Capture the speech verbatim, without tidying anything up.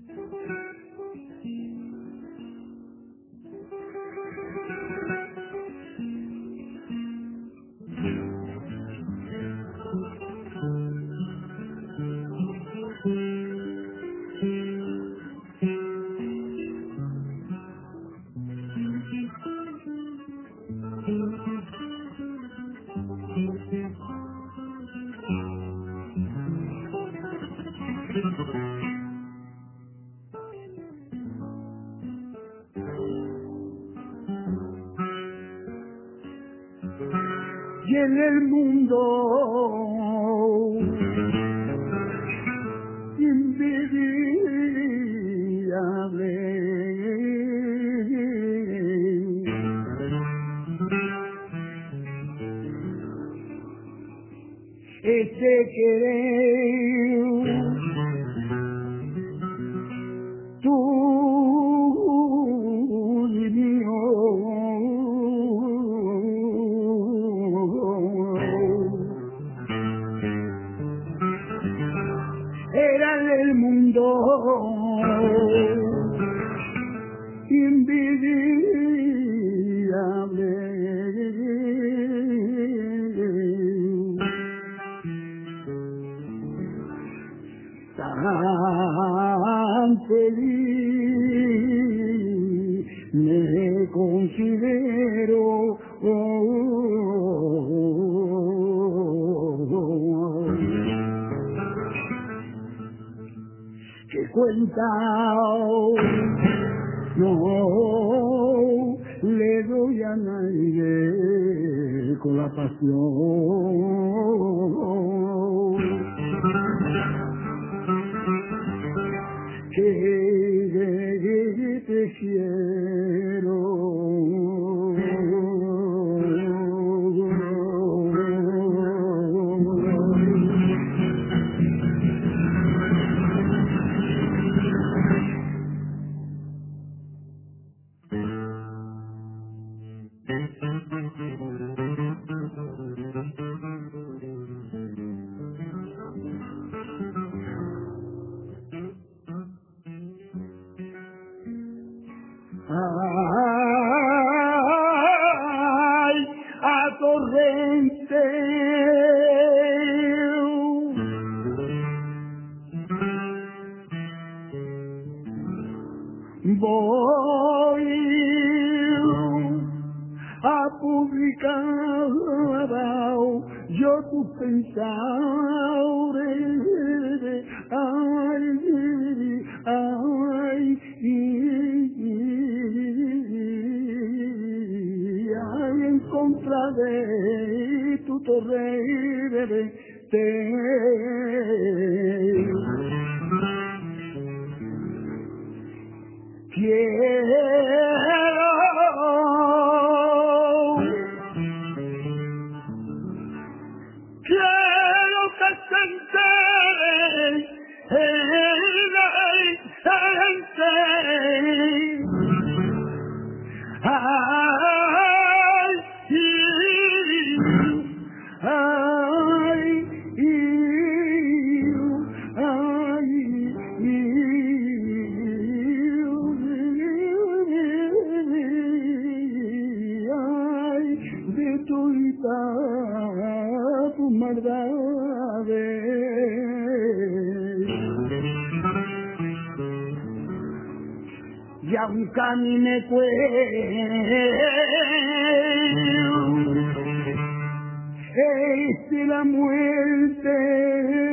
Y en el mundo invidiable ese querer tú y mío. Era el mundo invidiable, tan feliz me considero. Que cuenta no le doy a nadie con la pasión que te quiero. Ay, a torrente voy a publicar yo tus pensares. Ay, ay, ay, en contra de tu torrente. Quiero quiero que se entere la gente. Ay, ay, ay, de tu tus maldades. Y aunque a mí me cueste la muerte,